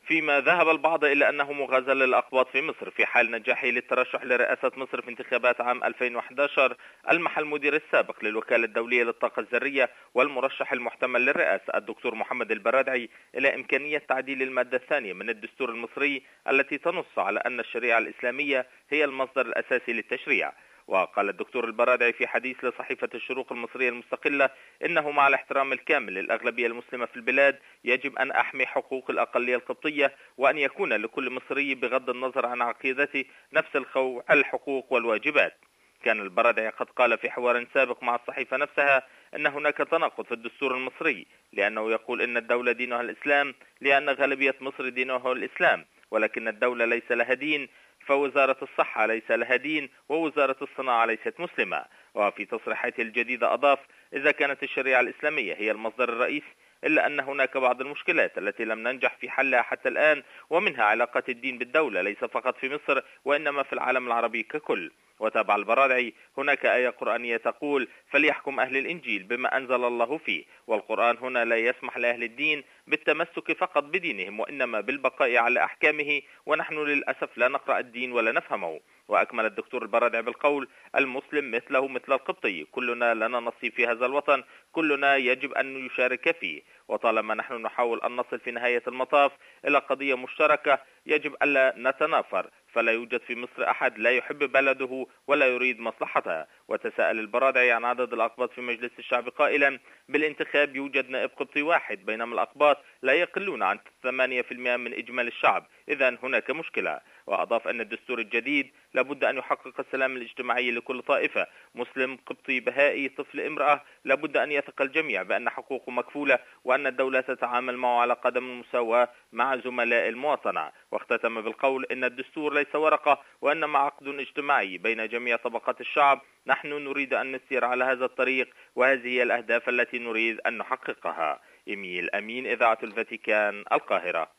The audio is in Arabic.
فيما ذهب البعض إلى أنه مغازل للأقباط في مصر في حال نجاحه للترشح لرئاسة مصر في انتخابات عام 2011. ألمح المدير السابق للوكالة الدولية للطاقة الذرية والمرشح المحتمل للرئاسة الدكتور محمد البرادعي إلى إمكانية تعديل المادة الثانية من الدستور المصري التي تنص على أن الشريعة الإسلامية هي المصدر الأساسي للتشريع. وقال الدكتور البرادعي في حديث لصحيفة الشروق المصرية المستقلة إنه مع الاحترام الكامل للأغلبية المسلمة في البلاد يجب أن أحمي حقوق الأقلية القبطية وأن يكون لكل مصري بغض النظر عن عقيدته نفس الحقوق والواجبات. كان البرادعي قد قال في حوار سابق مع الصحيفة نفسها أن هناك تناقض في الدستور المصري، لأنه يقول إن الدولة دينها الإسلام لأن غالبية مصر دينها الإسلام، ولكن الدولة ليس لها دين، فوزارة الصحة ليس لها دين، ووزارة الصناعة ليست مسلمة. وفي تصريحاته الجديدة أضاف: إذا كانت الشريعة الإسلامية هي المصدر الرئيسي إلا أن هناك بعض المشكلات التي لم ننجح في حلها حتى الآن، ومنها علاقة الدين بالدولة ليس فقط في مصر وإنما في العالم العربي ككل. وتابع البرادعي: هناك آية قرآنية تقول: فليحكم أهل الإنجيل بما أنزل الله فيه، والقرآن هنا لا يسمح لأهل الدين بالتمسك فقط بدينهم وإنما بالبقاء على أحكامه، ونحن للأسف لا نقرأ الدين ولا نفهمه. وأكمل الدكتور البرادعي بالقول: المسلم مثله مثل القبطي، كلنا لنا نصيب في هذا الوطن، كلنا يجب أن يشارك فيه، وطالما نحن نحاول أن نصل في نهاية المطاف إلى قضية مشتركة يجب ألا نتنافر، فلا يوجد في مصر أحد لا يحب بلده ولا يريد مصلحتها. وتساءل البرادعي عن عدد الأقباط في مجلس الشعب قائلا: بالانتخاب يوجد نائب قبطي واحد، بينما الأقباط لا يقلون عن 8% من إجمالي الشعب، إذن هناك مشكلة. وأضاف أن الدستور الجديد لابد أن يحقق السلام الاجتماعي لكل طائفة، مسلم، قبطي، بهائي، طفل، امرأة، لابد أن يثق الجميع بأن حقوقه مكفولة وأن الدولة تتعامل معه على قدم المساواة مع زملاء المواطنة. واختتم بالقول: إن الدستور ليس ورقة وإنما عقد اجتماعي بين جميع طبقات الشعب، نحن نريد أن نسير على هذا الطريق وهذه هي الأهداف التي نريد أن نحققها. إيميل أمين، إذاعة الفاتيكان، القاهرة.